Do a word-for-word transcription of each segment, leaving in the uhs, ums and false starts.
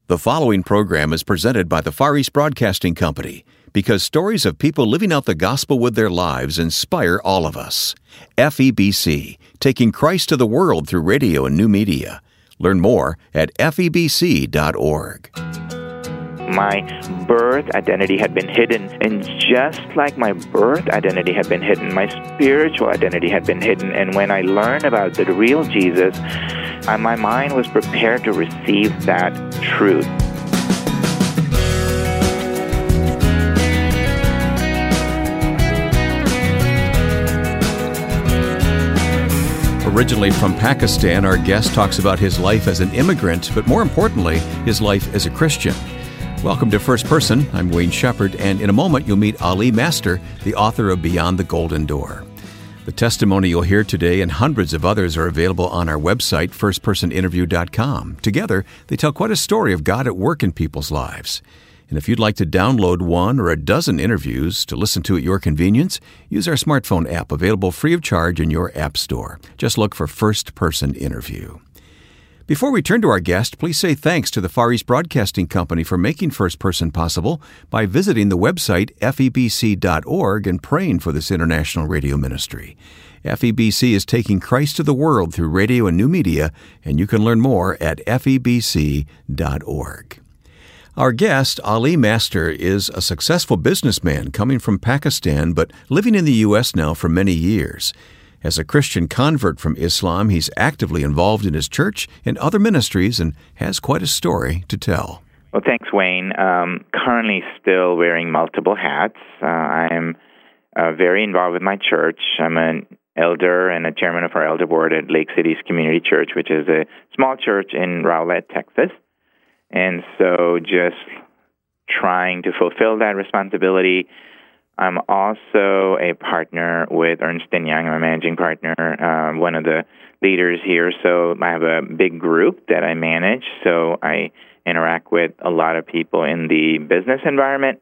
The following program is presented by the Far East Broadcasting Company because stories of people living out the gospel with their lives inspire all of us. F E B C, taking Christ to the world through radio and new media. Learn more at F E B C dot org. My birth identity had been hidden, and just like my birth identity had been hidden, my spiritual identity had been hidden. And when I learned about the real Jesus, uh, my mind was prepared to receive that truth. Originally from Pakistan, our guest talks about his life as an immigrant, but more importantly, his life as a Christian. Welcome to First Person. I'm Wayne Shepherd, and in a moment you'll meet Ali Master, the author of Beyond the Golden Door. The testimony you'll hear today and hundreds of others are available on our website, first person interview dot com. Together, they tell quite a story of God at work in people's lives. And if you'd like to download one or a dozen interviews to listen to at your convenience, use our smartphone app available free of charge in your app store. Just look for First Person Interview. Before we turn to our guest, please say thanks to the Far East Broadcasting Company for making First Person possible by visiting the website F E B C dot org and praying for this international radio ministry. F E B C is taking Christ to the world through radio and new media, and you can learn more at F E B C dot org. Our guest, Ali Master, is a successful businessman coming from Pakistan but living in the U S now for many years. As a Christian convert from Islam, he's actively involved in his church and other ministries and has quite a story to tell. Well, thanks, Wayne. Um, currently still wearing multiple hats. Uh, I am uh, very involved with my church. I'm an elder and a chairman of our elder board at Lake Cities Community Church, which is a small church in Rowlett, Texas. And so just trying to fulfill that responsibility. I'm also a partner with Ernst and Young. I'm a managing partner, uh, one of the leaders here. So I have a big group that I manage. So I interact with a lot of people in the business environment.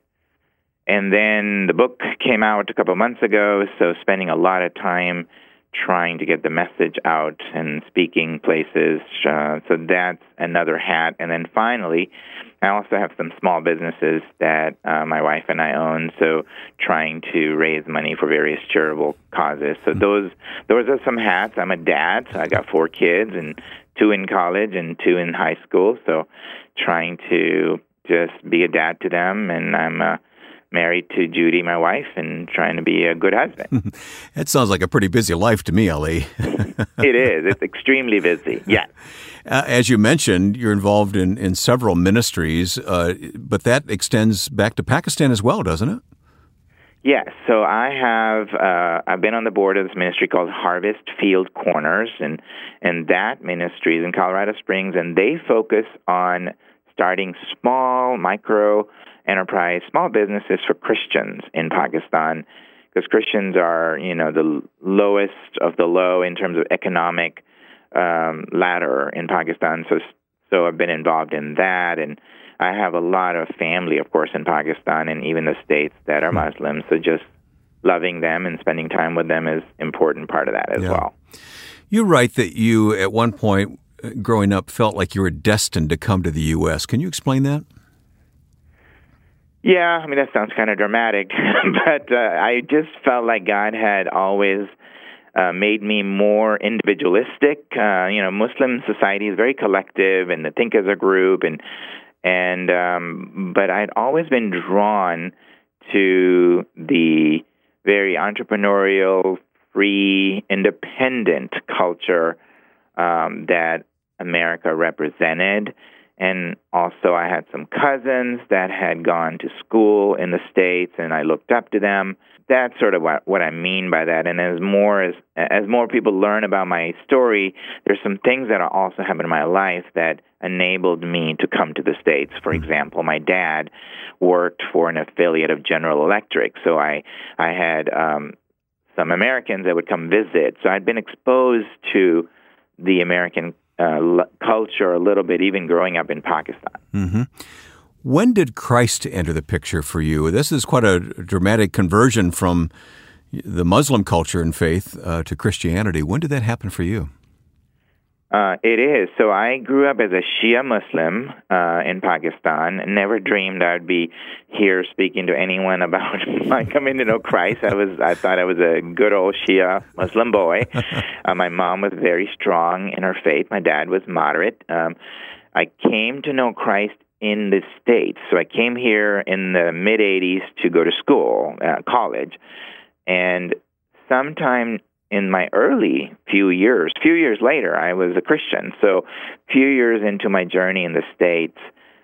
And then the book came out a couple of months ago, so spending a lot of time trying to get the message out and speaking places. Uh, so that's another hat. And then finally, I also have some small businesses that uh, my wife and I own, so trying to raise money for various charitable causes. So those those are some hats. I'm a dad. I got four kids, and two in college and two in high school, so trying to just be a dad to them. And I'm uh, married to Judy, my wife, and trying to be a good husband. That sounds like a pretty busy life to me, Ali. It is. It's extremely busy, yeah. Uh, as you mentioned, you're involved in, in several ministries, uh, but that extends back to Pakistan as well, doesn't it? Yes. So I have uh, I've been on the board of this ministry called Harvest Field Corners, and and that ministry is in Colorado Springs, and they focus on starting small micro enterprise, small businesses for Christians in Pakistan, because Christians are, you know, the lowest of the low in terms of economic um, ladder in Pakistan. So, so I've been involved in that, and I have a lot of family, of course, in Pakistan and even the States that are Muslims. So just loving them and spending time with them is an important part of that as yeah. well. You write that you, at one point growing up, felt like you were destined to come to the U S. Can you explain that? Yeah, I mean, that sounds kind of dramatic, but uh, I just felt like God had always uh, made me more individualistic. Uh, you know, Muslim society is very collective, and they think as a group, and and um, but I'd always been drawn to the very entrepreneurial, free, independent culture um, that America represented. And also I had some cousins that had gone to school in the States, and I looked up to them. That's sort of what, what I mean by that. And as more as as more people learn about my story, there's some things that also happened in my life that enabled me to come to the States. For example, my dad worked for an affiliate of General Electric, so I, I had um, some Americans that would come visit. So I'd been exposed to the American Uh, culture a little bit, even growing up in Pakistan. Mm-hmm. When did Christ enter the picture for you? This is quite a dramatic conversion from the Muslim culture and faith uh, to Christianity. When did that happen for you? Uh, it is. So I grew up as a Shia Muslim uh, in Pakistan. Never dreamed I'd be here speaking to anyone about my coming to know Christ. I was, I thought I was a good old Shia Muslim boy. uh, my mom was very strong in her faith. My dad was moderate. Um, I came to know Christ in the States. So I came here in the mid-eighties to go to school, uh, college, and sometime in my early few years, few years later, I was a Christian. So few years into my journey in the States,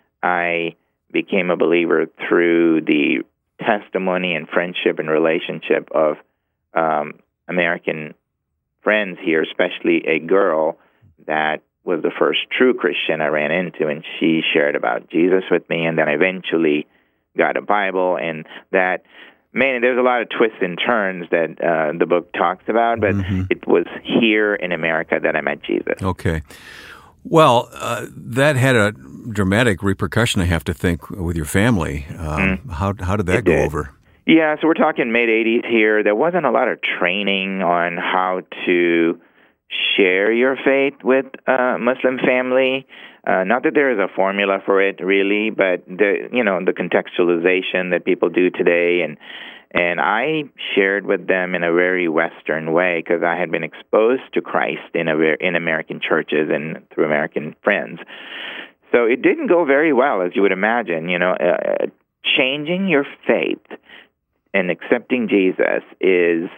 I became a believer through the testimony and friendship and relationship of um, American friends here, especially a girl that was the first true Christian I ran into, and she shared about Jesus with me, and then I eventually got a Bible, and that Man, there's a lot of twists and turns that uh, the book talks about, but mm-hmm. it was here in America that I met Jesus. Okay. Well, uh, that had a dramatic repercussion, I have to think, with your family. Um, mm. How how did that it go did. over? Yeah, so we're talking mid-eighties here. There wasn't a lot of training on how to share your faith with a Muslim family. Uh, not that there is a formula for it, really, but the you know the contextualization that people do today, and and I shared with them in a very Western way because I had been exposed to Christ in a in American churches and through American friends. So it didn't go very well, as you would imagine. You know, uh, changing your faith and accepting Jesus is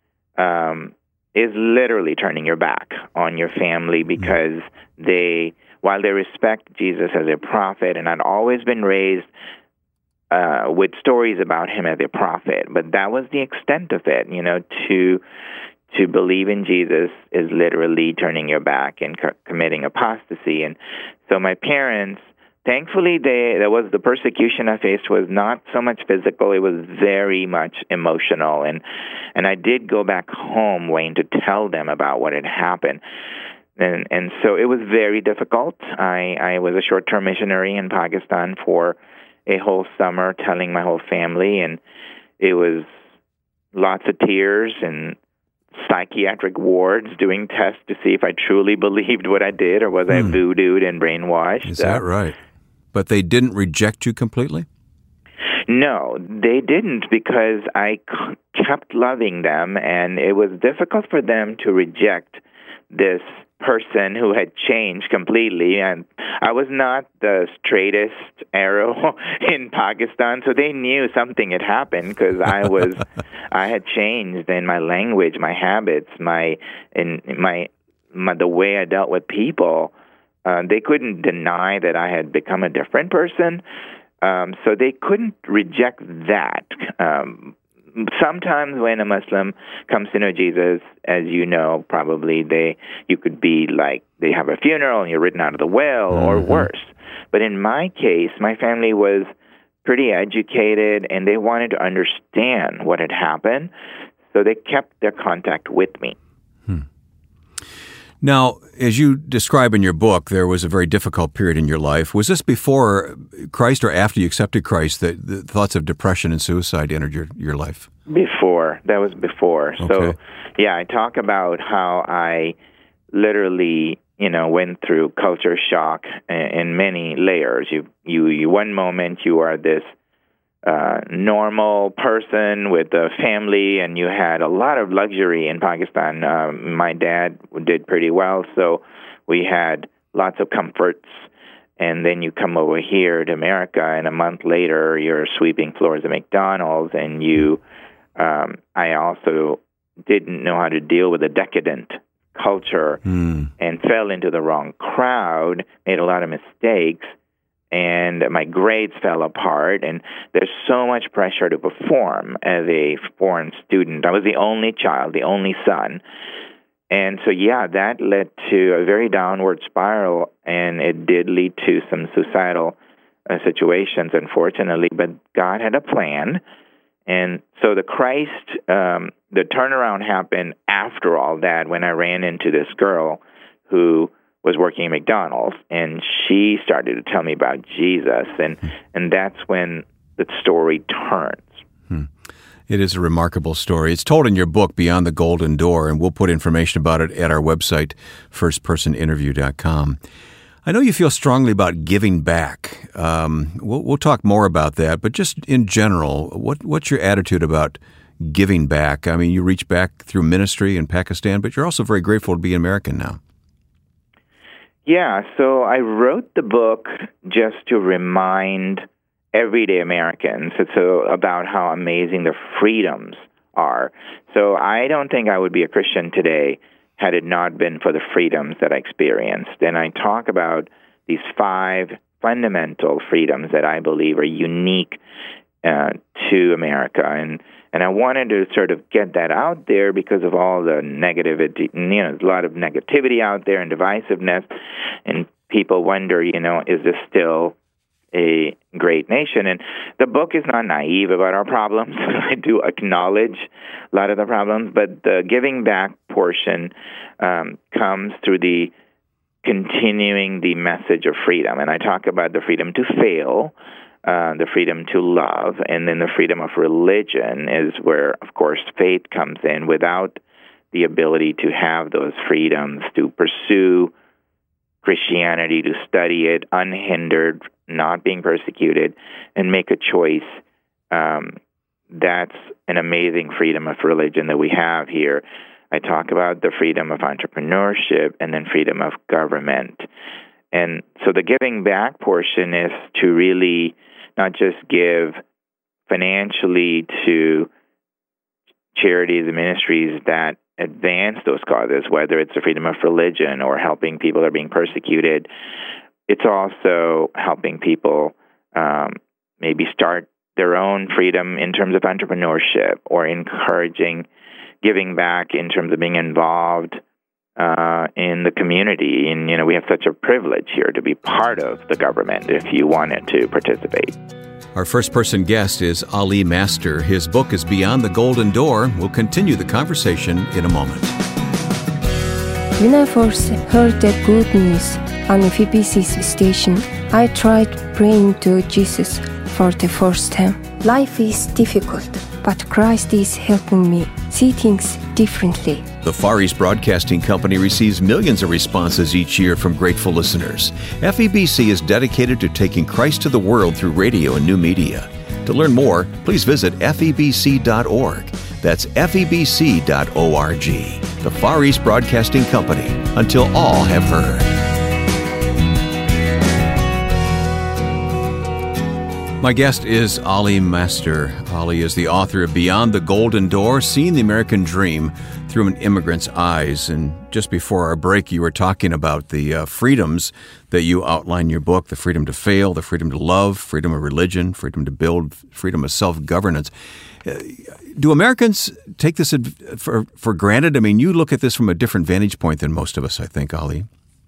um, is literally turning your back on your family because they. While they respect Jesus as a prophet, and I'd always been raised uh, with stories about him as a prophet, but that was the extent of it. You know, to to believe in Jesus is literally turning your back and co- committing apostasy. And so my parents, thankfully, they there was the persecution I faced was not so much physical; it was very much emotional. And and I did go back home, Wayne, to tell them about what had happened. And and so it was very difficult. I, I was a short-term missionary in Pakistan for a whole summer, telling my whole family, and it was lots of tears and psychiatric wards doing tests to see if I truly believed what I did or was hmm. I voodooed and brainwashed. Is that uh, right? But they didn't reject you completely? No, they didn't because I c- kept loving them, and it was difficult for them to reject this person who had changed completely, and I was not the straightest arrow in Pakistan, so they knew something had happened because I was, I had changed in my language, my habits, my in my, my the way I dealt with people. Uh, they couldn't deny that I had become a different person, um, so they couldn't reject that. Um, Sometimes when a Muslim comes to know Jesus, as you know, probably they you could be like they have a funeral and you're written out of the will, mm-hmm. or worse. But in my case, my family was pretty educated and they wanted to understand what had happened, so they kept their contact with me. Hmm. Now, as you describe in your book, there was a very difficult period in your life. Was this before Christ or after you accepted Christ that the thoughts of depression and suicide entered your, your life? Before. That was before. Okay. So, yeah, I talk about how I literally, you know, went through culture shock in many layers. You, you, you one moment you are this Uh, normal person with a family, and you had a lot of luxury in Pakistan. Um, my dad did pretty well, so we had lots of comforts. And then you come over here to America, and a month later, you're sweeping floors at McDonald's, and you, um, I also didn't know how to deal with a decadent culture mm. and fell into the wrong crowd, made a lot of mistakes, and my grades fell apart, and there's so much pressure to perform as a foreign student. I was the only child, the only son. And so, yeah, that led to a very downward spiral, and it did lead to some suicidal uh, situations, unfortunately. But God had a plan. And so the Christ, um, the turnaround happened after all that when I ran into this girl who was working at McDonald's, and she started to tell me about Jesus, and and that's when the story turns. Hmm. It is a remarkable story. It's told in your book, Beyond the Golden Door, and we'll put information about it at our website, first person interview dot com. I know you feel strongly about giving back. Um, we'll, we'll talk more about that, but just in general, what, what's your attitude about giving back? I mean, you reach back through ministry in Pakistan, but you're also very grateful to be American now. Yeah, so I wrote the book just to remind everyday Americans so about how amazing the freedoms are. So I don't think I would be a Christian today had it not been for the freedoms that I experienced. And I talk about these five fundamental freedoms that I believe are unique uh, to America. And and I wanted to sort of get that out there because of all the negativity, you know, there's a lot of negativity out there and divisiveness, and people wonder, you know, is this still a great nation? And the book is not naive about our problems. I do acknowledge a lot of the problems, but the giving back portion um, comes through the continuing the message of freedom. And I talk about the freedom to fail, uh, the freedom to love, and then the freedom of religion is where, of course, faith comes in. Without the ability to have those freedoms to pursue Christianity, to study it unhindered, not being persecuted, and make a choice, um, that's an amazing freedom of religion that we have here. I talk about the freedom of entrepreneurship and then freedom of government. And so the giving back portion is to really not just give financially to charities and ministries that advance those causes, whether it's the freedom of religion or helping people that are being persecuted. It's also helping people um, maybe start their own freedom in terms of entrepreneurship, or encouraging giving back in terms of being involved uh, in the community. And, you know, we have such a privilege here to be part of the government if you wanted to participate. Our first-person guest is Ali Master. His book is Beyond the Golden Door. We'll continue the conversation in a moment. When I first heard the good news on the F B C station, I tried praying to Jesus for the first time. Life is difficult, but Christ is helping me see things differently. The Far East Broadcasting Company receives millions of responses each year from grateful listeners. F E B C is dedicated to taking Christ to the world through radio and new media. To learn more, please visit F E B C dot org. That's F E B C dot org. The Far East Broadcasting Company, until all have heard. My guest is Ali Master. Ali is the author of Beyond the Golden Door, Seeing the American Dream Through an Immigrant's Eyes. And just before our break, you were talking about the uh, freedoms that you outline in your book, the freedom to fail, the freedom to love, freedom of religion, freedom to build, freedom of self-governance. Uh, do Americans take this for, for granted? I mean, you look at this from a different vantage point than most of us, I think, Ali.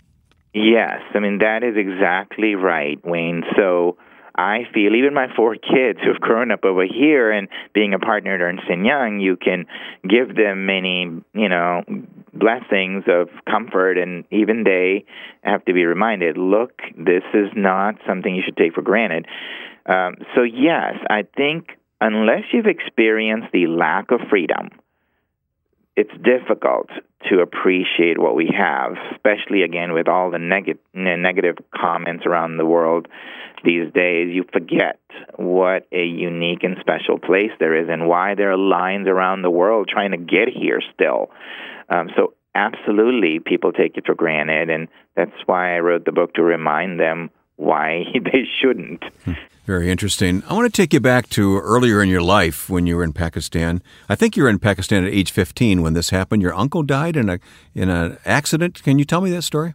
Yes, I mean, that is exactly right, Wayne. So I feel even my four kids who've grown up over here, and being a partner at Ernst and Young, you can give them many, you know, blessings of comfort, and even they have to be reminded, look, this is not something you should take for granted. Um, so yes, I think unless you've experienced the lack of freedom, it's difficult to appreciate what we have, especially, again, with all the neg- negative comments around the world these days. You forget what a unique and special place there is and why there are lines around the world trying to get here still. Um, so absolutely, people take it for granted, and that's why I wrote the book, to remind them why they shouldn't. Very interesting. I want to take you back to earlier in your life when you were in Pakistan. I think you were in Pakistan at age fifteen when this happened. Your uncle died in a in an accident. Can you tell me that story?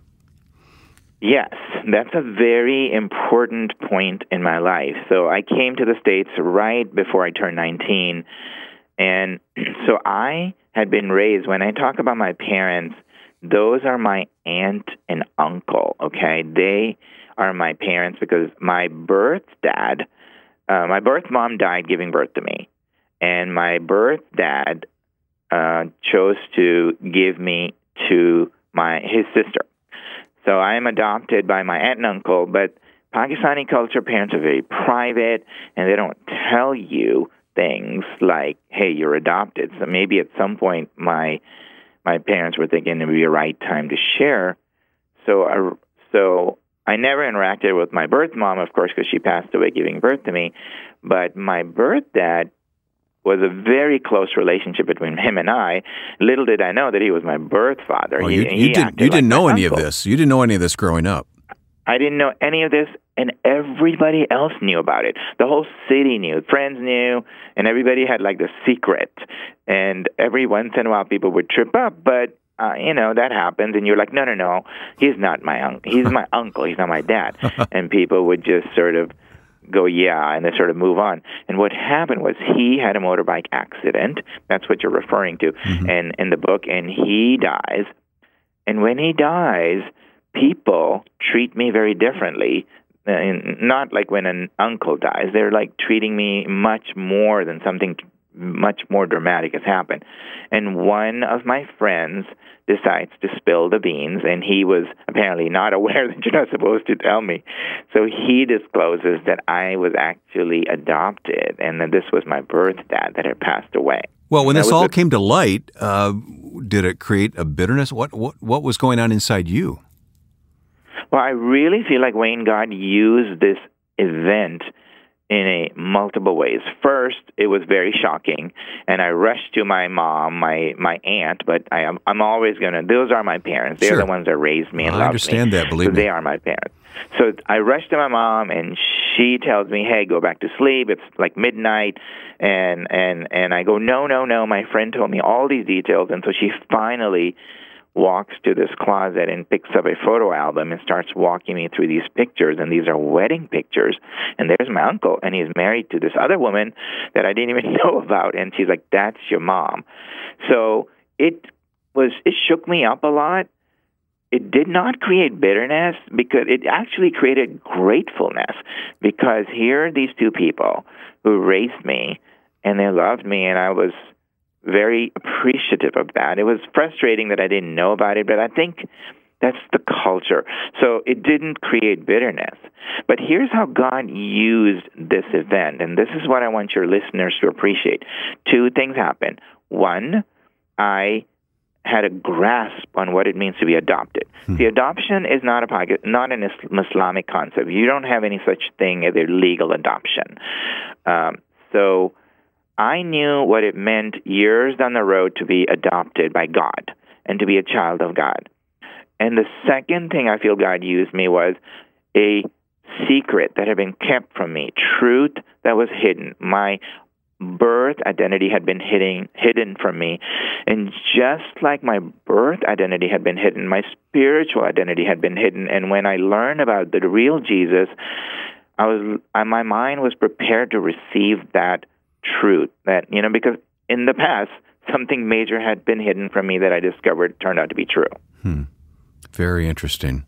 Yes, that's a very important point in my life. So I came to the States right before I turned nineteen. And so I had been raised, when I talk about my parents, those are my aunt and uncle, okay? They are my parents because my birth dad, uh, my birth mom died giving birth to me. And my birth dad uh, chose to give me to my his sister. So I am adopted by my aunt and uncle, but Pakistani culture, parents are very private, and they don't tell you things like, hey, you're adopted. So maybe at some point my my parents were thinking it would be a right time to share. So I, so I never interacted with my birth mom, of course, because she passed away giving birth to me. But my birth dad was a very close relationship between him and I. Little did I know that he was my birth father. Oh, he, you, you he didn't, you didn't like know any uncle. of this. You didn't know any of this growing up. I didn't know any of this, and everybody else knew about it. The whole city knew. Friends knew, and everybody had like the secret. And every once in a while, people would trip up, but uh, you know that happens. And you're like, no, no, no, he's not my uncle. He's my uncle. He's not my dad. And people would just sort of go, yeah, and they sort of move on. And what happened was he had a motorbike accident. That's what you're referring to, mm-hmm. and in the book, and he dies. And when he dies, people treat me very differently. And not like when an uncle dies. They're like treating me much more than something much more dramatic has happened. And one of my friends decides to spill the beans, and he was apparently not aware that you're not supposed to tell me. So he discloses that I was actually adopted and that this was my birth dad that had passed away. Well, when that this all a, came to light, uh, did it create a bitterness? What, what what was going on inside you? Well, I really feel like, Wayne, God used this event in a multiple ways. First, it was very shocking, and I rushed to my mom, my my aunt, but I am I'm always gonna. Those are my parents. They're Sure. the ones that raised me and I loved me. understand that. Believe so me. They are my parents. So I rushed to my mom, and she tells me, "Hey, go back to sleep. It's like midnight." And and and I go, "No, no, no. My friend told me all these details." And so she finally walks to this closet and picks up a photo album and starts walking me through these pictures, and these are wedding pictures. And there's my uncle, and he's married to this other woman that I didn't even know about, and she's like, "That's your mom." So it was, it shook me up a lot. It did not create bitterness, because it actually created gratefulness, because here are these two people who raised me, and they loved me, and I was very appreciative of that. It was frustrating that I didn't know about it, but I think that's the culture. So it didn't create bitterness. But here's how God used this event, and this is what I want your listeners to appreciate. Two things happened. One, I had a grasp on what it means to be adopted. Hmm. The adoption is not a not an Islamic concept. You don't have any such thing as a legal adoption. Um, so I knew what it meant years down the road to be adopted by God and to be a child of God. And the second thing I feel God used me was a secret that had been kept from me, truth that was hidden. My birth identity had been hidden, hidden from me. And just like my birth identity had been hidden, my spiritual identity had been hidden. And when I learned about the real Jesus, I was my mind was prepared to receive that truth, that, you know, because in the past, something major had been hidden from me that I discovered turned out to be true. Hmm. Very interesting.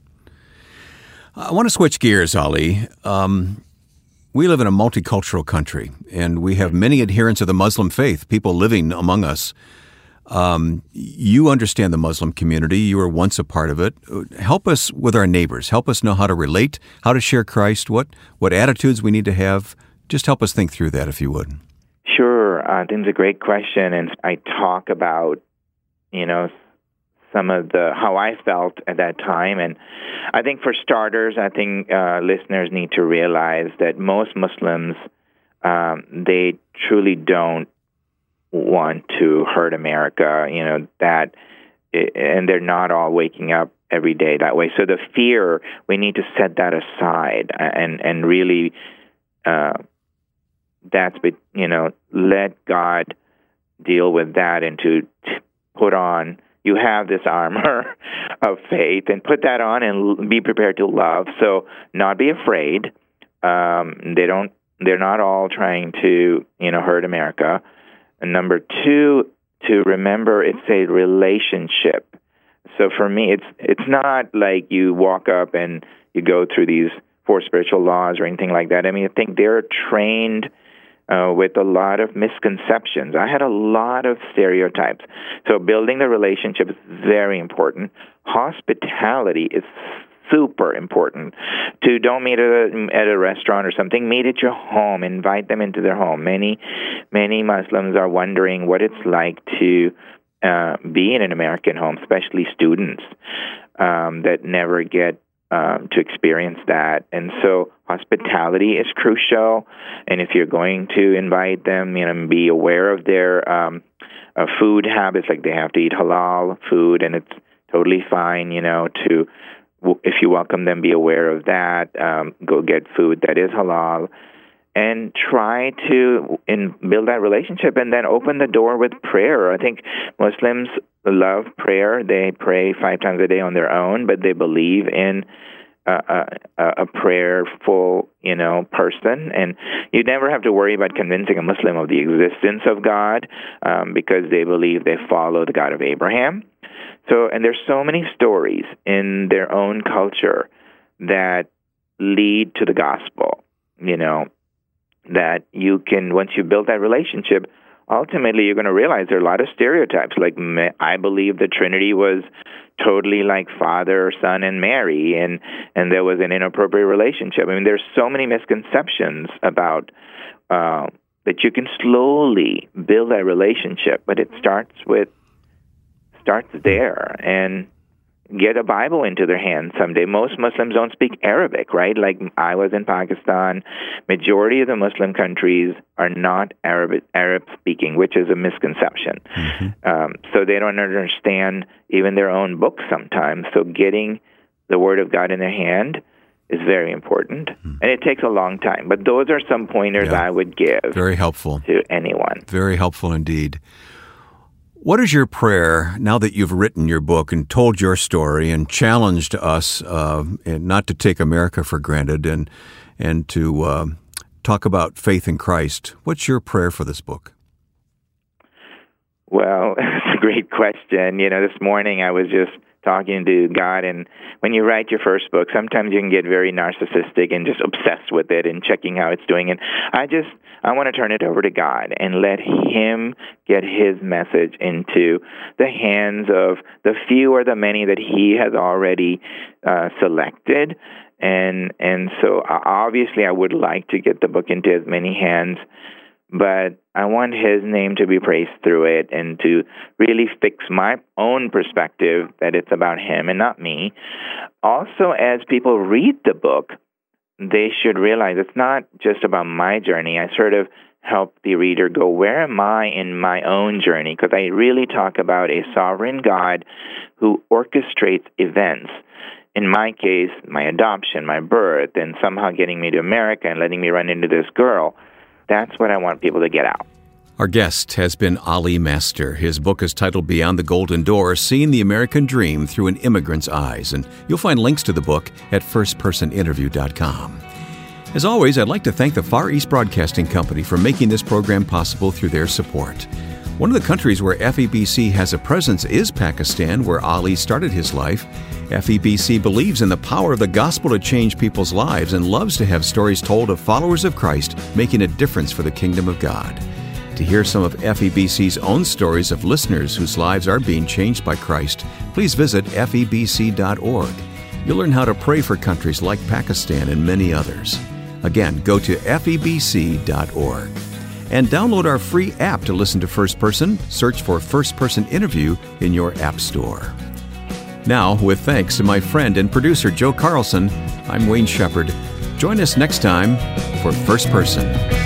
I want to switch gears, Ali. Um, we live in a multicultural country, and we have many adherents of the Muslim faith, people living among us. Um, you understand the Muslim community. You were once a part of it. Help us with our neighbors. Help us know how to relate, how to share Christ, what, what attitudes we need to have. Just help us think through that, if you would. Sure. Uh, I think it's a great question, and I talk about, you know, some of the how I felt at that time. And I think for starters, I think uh, listeners need to realize that most Muslims, um, they truly don't want to hurt America, you know, that, and they're not all waking up every day that way. So the fear, we need to set that aside and, and really, uh, that's, you know, let God deal with that, and to put on, you have this armor of faith, and put that on and be prepared to love. So not be afraid. Um, they don't, they're not all trying to, you know, hurt America. And number two, to remember it's a relationship. So for me, it's, it's not like you walk up and you go through these four spiritual laws or anything like that. I mean, I think they're trained Uh, with a lot of misconceptions. I had a lot of stereotypes. So building the relationship is very important. Hospitality is super important. To don't meet at a, at a restaurant or something, meet at your home, invite them into their home. Many, many Muslims are wondering what it's like to uh, be in an American home, especially students um, that never get um, to experience that. And so hospitality is crucial. And if you're going to invite them, you know, be aware of their um, uh, food habits, like they have to eat halal food, and it's totally fine, you know, to, if you welcome them, be aware of that. Um, go get food that is halal, and try to in, build that relationship, and then open the door with prayer. I think Muslims love prayer. They pray five times a day on their own, but they believe in a, a, a prayerful, you know, person. And you never have to worry about convincing a Muslim of the existence of God um, because they believe they follow the God of Abraham. So, and there's so many stories in their own culture that lead to the gospel, you know, that you can, once you build that relationship, ultimately you're going to realize there are a lot of stereotypes. Like, I believe the Trinity was totally like Father, Son, and Mary, and, and there was an inappropriate relationship. I mean, there's so many misconceptions about uh, that you can slowly build that relationship, but it starts with starts there, and get a Bible into their hands someday. Most Muslims don't speak Arabic, right? Like I was in Pakistan. Majority of the Muslim countries are not Arab Arab speaking, which is a misconception. Mm-hmm. Um, so they don't understand even their own books sometimes. So getting the Word of God in their hand is very important, mm. and it takes a long time. But those are some pointers yeah. I would give. Very helpful to anyone. Very helpful indeed. What is your prayer now that you've written your book and told your story and challenged us uh, and not to take America for granted and and to uh, talk about faith in Christ? What's your prayer for this book? Well, it's a great question. You know, this morning I was just talking to God, and when you write your first book, sometimes you can get very narcissistic and just obsessed with it and checking how it's doing. And I just, I want to turn it over to God and let Him get His message into the hands of the few or the many that He has already uh, selected. And and so uh, obviously I would like to get the book into as many hands, but I want His name to be praised through it and to really fix my own perspective that it's about Him and not me. Also, as people read the book, they should realize it's not just about my journey. I sort of help the reader go, where am I in my own journey? Because I really talk about a sovereign God who orchestrates events. In my case, my adoption, my birth, and somehow getting me to America and letting me run into this girl. That's what I want people to get out. Our guest has been Ali Master. His book is titled Beyond the Golden Door, Seeing the American Dream Through an Immigrant's Eyes. And you'll find links to the book at first person interview dot com. As always, I'd like to thank the Far East Broadcasting Company for making this program possible through their support. One of the countries where F E B C has a presence is Pakistan, where Ali started his life. F E B C believes in the power of the gospel to change people's lives and loves to have stories told of followers of Christ making a difference for the kingdom of God. To hear some of F E B C's own stories of listeners whose lives are being changed by Christ, please visit F E B C dot org. You'll learn how to pray for countries like Pakistan and many others. Again, go to F E B C dot org. And download our free app to listen to First Person. Search for First Person Interview in your app store. Now, with thanks to my friend and producer Joe Carlson, I'm Wayne Shepherd. Join us next time for First Person.